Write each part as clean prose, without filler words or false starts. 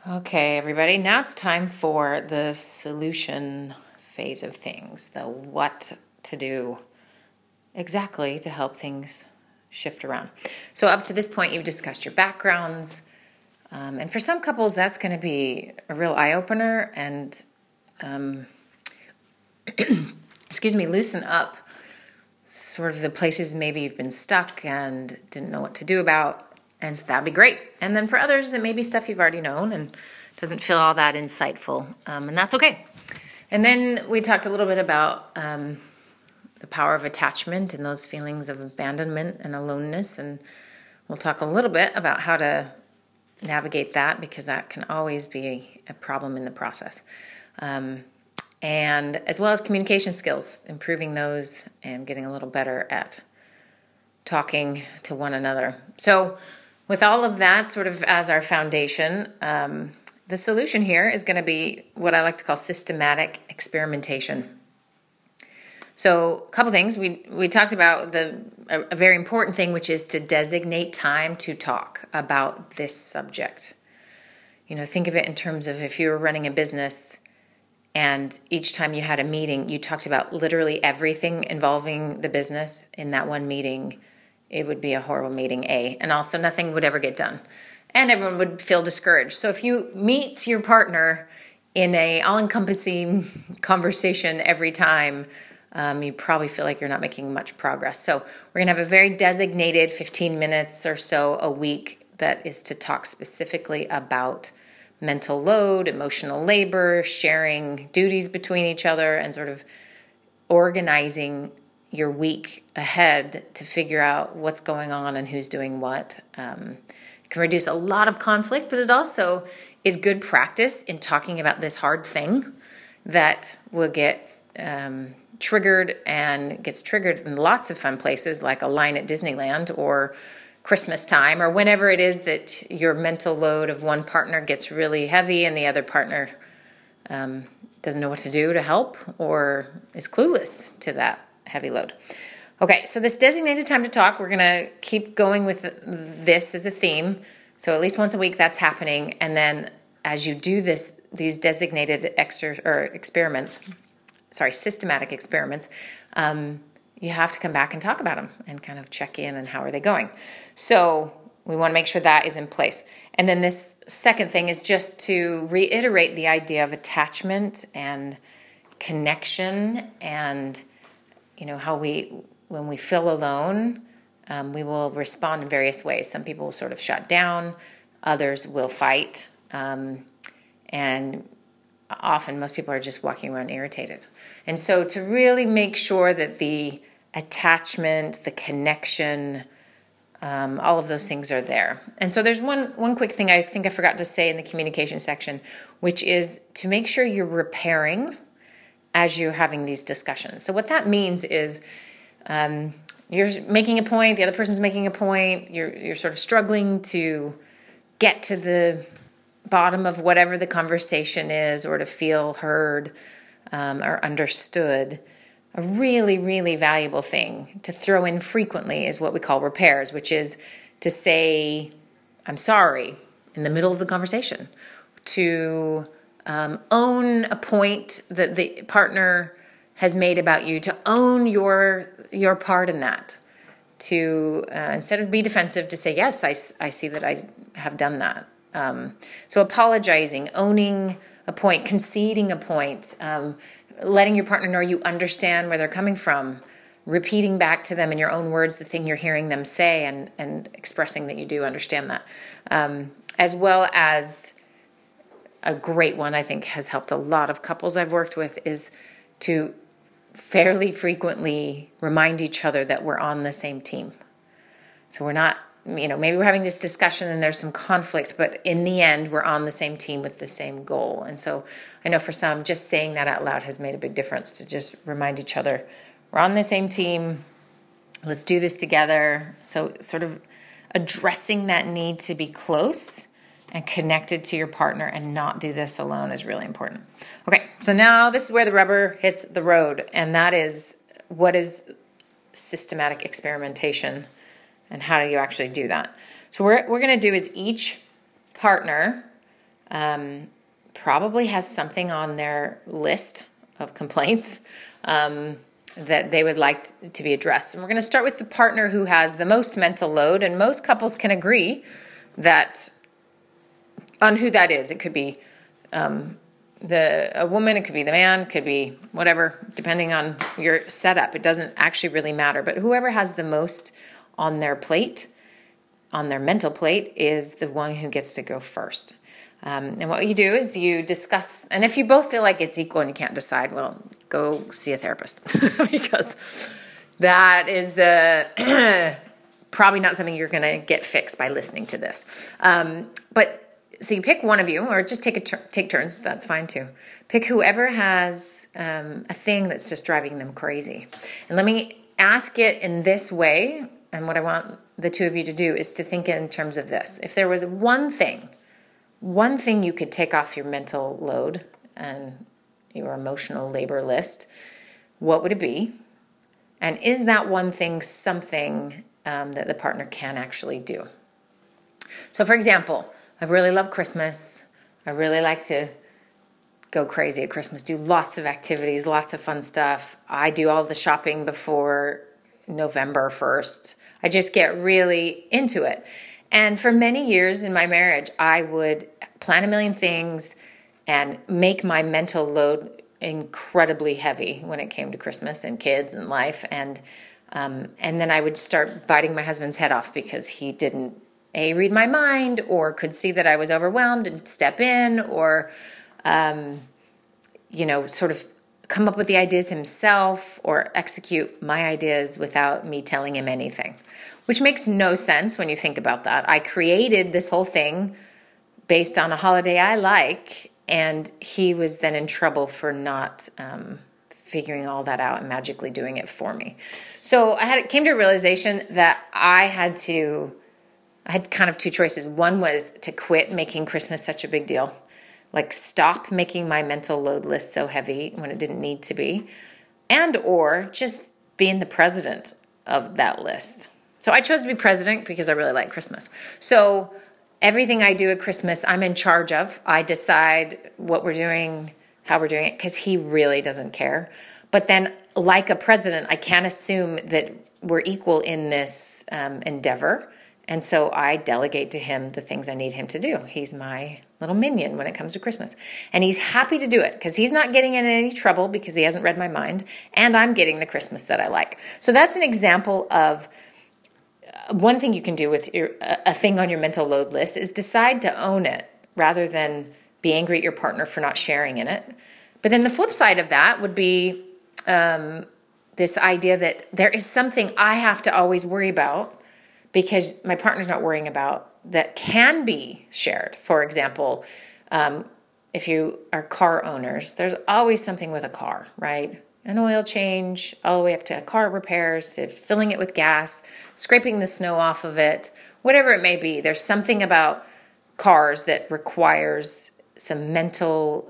Okay, everybody, now it's time for the solution phase of things, the what to do exactly to help things shift around. So up to this point, you've discussed your backgrounds, and for some couples, that's going to be a real eye-opener and, loosen up sort of the places maybe you've been stuck and didn't know what to do about. And so that'd be great. And then for others, it may be stuff you've already known and doesn't feel all that insightful, and that's okay. And then we talked a little bit about the power of attachment and those feelings of abandonment and aloneness, and we'll talk a little bit about how to navigate that because that can always be a problem in the process. And as well as communication skills, improving those and getting a little better at talking to one another. So with all of that sort of as our foundation, the solution here is going to be what I like to call systematic experimentation. So a couple things. We talked about a very important thing, which is to designate time to talk about this subject. You know, think of it in terms of if you were running a business and each time you had a meeting, you talked about literally everything involving the business in that one meeting. It would be a horrible meeting, and also nothing would ever get done. And everyone would feel discouraged. So if you meet your partner in a all-encompassing conversation every time, you probably feel like you're not making much progress. So we're going to have a very designated 15 minutes or so a week that is to talk specifically about mental load, emotional labor, sharing duties between each other, and sort of organizing your week ahead to figure out what's going on and who's doing what. It can reduce a lot of conflict, but it also is good practice in talking about this hard thing that will get triggered and gets triggered in lots of fun places like a line at Disneyland or Christmas time or whenever it is that your mental load of one partner gets really heavy and the other partner doesn't know what to do to help or is clueless to that heavy load. Okay, so this designated time to talk, we're going to keep going with this as a theme. So at least once a week that's happening. And then as you do these designated systematic experiments, you have to come back and talk about them and kind of check in and how are they going. So we want to make sure that is in place. And then this second thing is just to reiterate the idea of attachment and connection and how when we feel alone, we will respond in various ways. Some people will sort of shut down, others will fight, and often most people are just walking around irritated. And so to really make sure that the attachment, the connection, all of those things are there. And so there's one quick thing I think I forgot to say in the communication section, which is to make sure you're repairing as you're having these discussions. So what that means is you're making a point, the other person's making a point, you're sort of struggling to get to the bottom of whatever the conversation is or to feel heard or understood. A really, really valuable thing to throw in frequently is what we call repairs, which is to say, I'm sorry, in the middle of the conversation, to own a point that the partner has made about you, to own your part in that, to instead of be defensive, to say, yes, I see that I have done that. So apologizing, owning a point, conceding a point, letting your partner know you understand where they're coming from, repeating back to them in your own words the thing you're hearing them say and expressing that you do understand that. As well as a great one I think has helped a lot of couples I've worked with is to fairly frequently remind each other that we're on the same team. So we're not, maybe we're having this discussion and there's some conflict, but in the end, we're on the same team with the same goal. And so I know for some, just saying that out loud has made a big difference to just remind each other, we're on the same team, let's do this together. So sort of addressing that need to be close and connected to your partner and not do this alone is really important. Okay, so now this is where the rubber hits the road, and that is what is systematic experimentation and how do you actually do that? So what we're going to do is each partner probably has something on their list of complaints that they would like to be addressed. And we're going to start with the partner who has the most mental load, and most couples can agree that on who that is. It could be a woman, it could be the man, it could be whatever, depending on your setup. It doesn't actually really matter. But whoever has the most on their plate, on their mental plate, is the one who gets to go first. And what you do is you discuss, and if you both feel like it's equal and you can't decide, well, go see a therapist because that is probably not something you're going to get fixed by listening to this. But so you pick one of you, or just take turns. That's fine too. Pick whoever has a thing that's just driving them crazy. And let me ask it in this way. And what I want the two of you to do is to think in terms of this. If there was one thing you could take off your mental load and your emotional labor list, what would it be? And is that one thing something that the partner can actually do? So for example, I really love Christmas. I really like to go crazy at Christmas, do lots of activities, lots of fun stuff. I do all the shopping before November 1st. I just get really into it. And for many years in my marriage, I would plan a million things and make my mental load incredibly heavy when it came to Christmas and kids and life. And then I would start biting my husband's head off because he didn't read my mind, or could see that I was overwhelmed and step in, or, sort of come up with the ideas himself or execute my ideas without me telling him anything, which makes no sense when you think about that. I created this whole thing based on a holiday I like, and he was then in trouble for not figuring all that out and magically doing it for me. So came to a realization that I had kind of two choices. One was to quit making Christmas such a big deal, like stop making my mental load list so heavy when it didn't need to be, and or just being the president of that list. So I chose to be president because I really like Christmas. So everything I do at Christmas, I'm in charge of. I decide what we're doing, how we're doing it, because he really doesn't care. But then, like a president, I can't assume that we're equal in this endeavor. And so I delegate to him the things I need him to do. He's my little minion when it comes to Christmas. And he's happy to do it because he's not getting in any trouble because he hasn't read my mind. And I'm getting the Christmas that I like. So that's an example of one thing you can do with a thing on your mental load list is decide to own it rather than be angry at your partner for not sharing in it. But then the flip side of that would be this idea that there is something I have to always worry about because my partner's not worrying about that can be shared. For example, if you are car owners, there's always something with a car, right? An oil change, all the way up to car repairs, to filling it with gas, scraping the snow off of it, whatever it may be. There's something about cars that requires some mental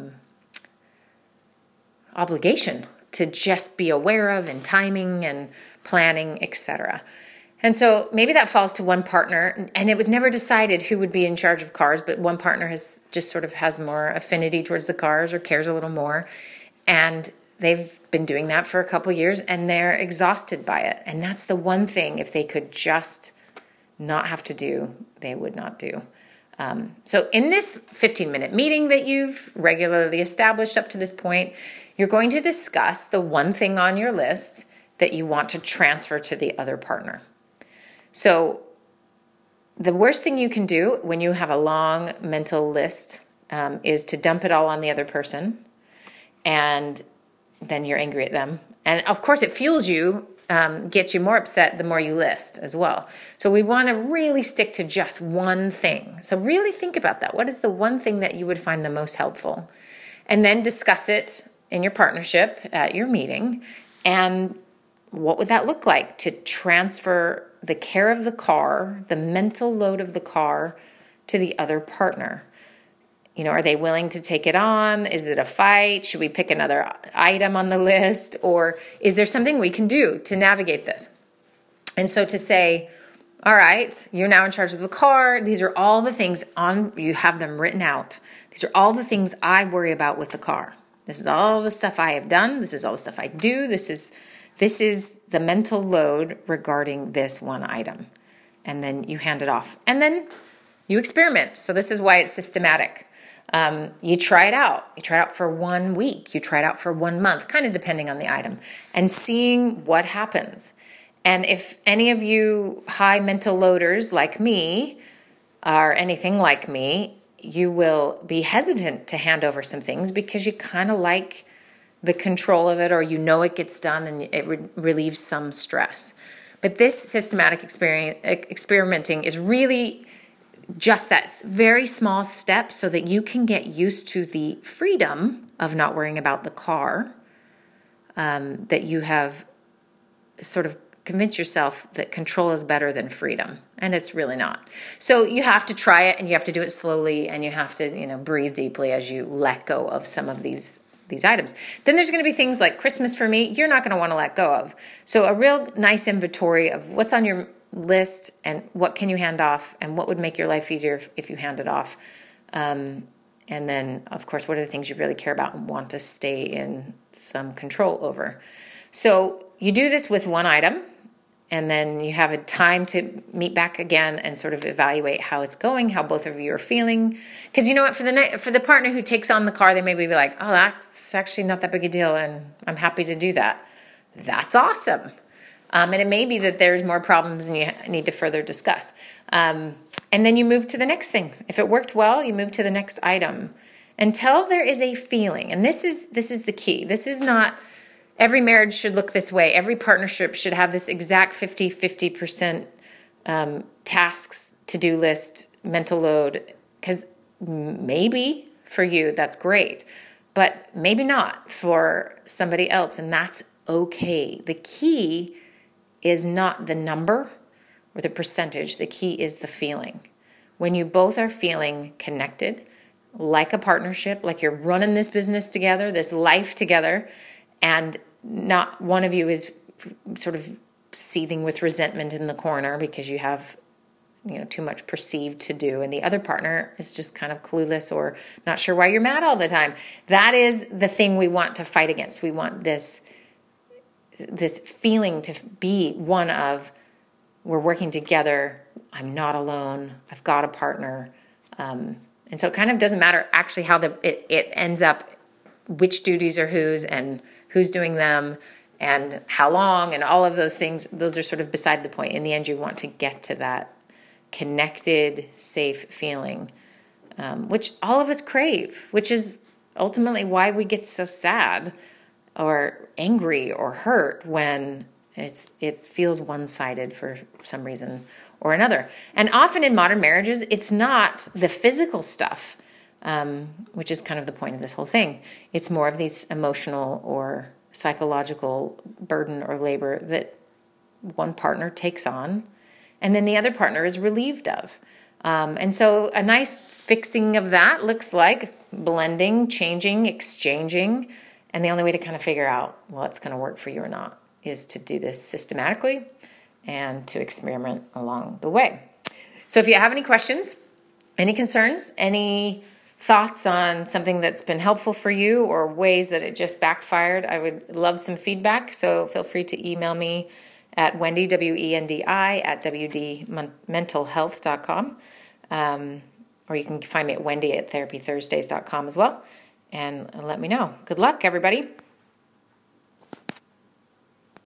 obligation to just be aware of, and timing and planning, etc. And so maybe that falls to one partner, and it was never decided who would be in charge of cars, but one partner has more affinity towards the cars or cares a little more. And they've been doing that for a couple years, and they're exhausted by it. And that's the one thing, if they could just not have to do, they would not do. So in this 15-minute meeting that you've regularly established up to this point, you're going to discuss the one thing on your list that you want to transfer to the other partner. So the worst thing you can do when you have a long mental list is to dump it all on the other person, and then you're angry at them. And of course it fuels you, gets you more upset the more you list as well. So we want to really stick to just one thing. So really think about that. What is the one thing that you would find the most helpful? And then discuss it in your partnership at your meeting. And what would that look like to transfer the care of the car, the mental load of the car, to the other partner? You know, are they willing to take it on? Is it a fight? Should we pick another item on the list? Or is there something we can do to navigate this? And so to say, all right, you're now in charge of the car. These are all the things you have them written out. These are all the things I worry about with the car. This is all the stuff I have done. This is all the stuff I do. This is the mental load regarding this one item. And then you hand it off. And then you experiment. So this is why it's systematic. You try it out. You try it out for 1 week. You try it out for 1 month, kind of depending on the item, and seeing what happens. And if any of you high mental loaders like me are anything like me, you will be hesitant to hand over some things because you kind of like the control of it, or it gets done and it relieves some stress. But this systematic experimenting is really just that very small step so that you can get used to the freedom of not worrying about the car, that you have sort of convinced yourself that control is better than freedom, and it's really not. So you have to try it, and you have to do it slowly, and you have to, breathe deeply as you let go of some of these items. Then there's going to be things like Christmas for me, you're not going to want to let go of. So a real nice inventory of what's on your list and what can you hand off and what would make your life easier if you hand it off. And then, of course, what are the things you really care about and want to stay in some control over. So you do this with one item, and then you have a time to meet back again and sort of evaluate how it's going, how both of you are feeling. Because you know what, for the partner who takes on the car, they may be like, oh, that's actually not that big a deal, and I'm happy to do that. That's awesome. And it may be that there's more problems and you need to further discuss. And then you move to the next thing. If it worked well, you move to the next item until there is a feeling. And this is the key. This is not... Every marriage should look this way. Every partnership should have this exact 50% tasks, to-do list, mental load, because maybe for you that's great, but maybe not for somebody else, and that's okay. The key is not the number or the percentage. The key is the feeling. When you both are feeling connected, like a partnership, like you're running this business together, this life together, and not one of you is sort of seething with resentment in the corner because you have, too much perceived to do, and the other partner is just kind of clueless or not sure why you're mad all the time. That is the thing we want to fight against. We want this feeling to be one of, we're working together, I'm not alone, I've got a partner. And so it kind of doesn't matter actually how it ends up, which duties are whose and who's doing them and how long and all of those things. Those are sort of beside the point. In the end, you want to get to that connected, safe feeling, which all of us crave, which is ultimately why we get so sad or angry or hurt when it feels one-sided for some reason or another. And often in modern marriages, it's not the physical stuff, which is kind of the point of this whole thing. It's more of these emotional or psychological burden or labor that one partner takes on, and then the other partner is relieved of. And so a nice fixing of that looks like blending, changing, exchanging, and the only way to kind of figure out what's going to work for you or not is to do this systematically and to experiment along the way. So if you have any questions, any concerns, any thoughts on something that's been helpful for you or ways that it just backfired, I would love some feedback. So feel free to email me at Wendi, WENDI, at WDmentalhealth.com. Or you can find me at Wendi at therapythursdays.com as well. And let me know. Good luck, everybody.